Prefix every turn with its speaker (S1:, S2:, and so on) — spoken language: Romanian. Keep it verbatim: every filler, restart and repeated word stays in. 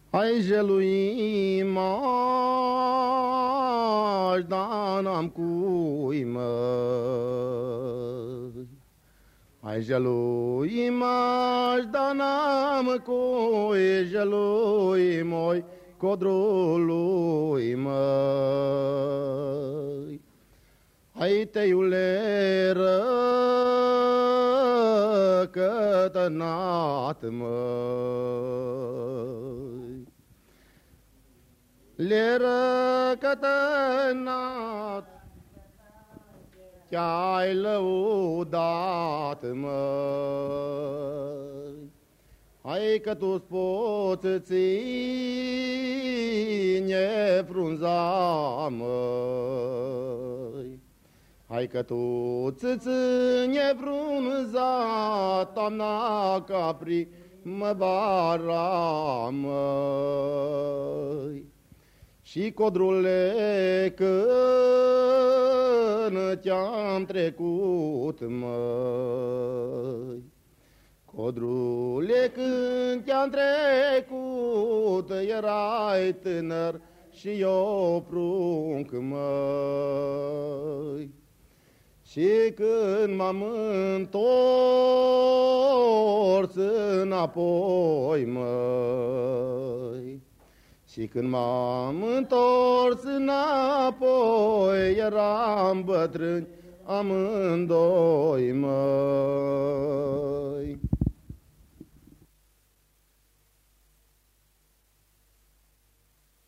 S1: Ai jelui m-aș, dar n-am cui, măi. Ai jelui m-aș, dar n-am cui, jelui moi, codrului, măi. Hai, teiule răcătănat, măi, le răcătănat, te-ai lăudat, măi. Hai că tu-ți poți ține frunza, măi. Hai că tu-ți ține frunza, toamna capri mă bara, măi. Și codrule, când te-am trecut, măi, codrule, când te-am trecut, erai tânăr și eu prunc, măi. Și când m-am întors înapoi, măi, și când m-am întors înapoi, eram bătrâni amândoi, măi.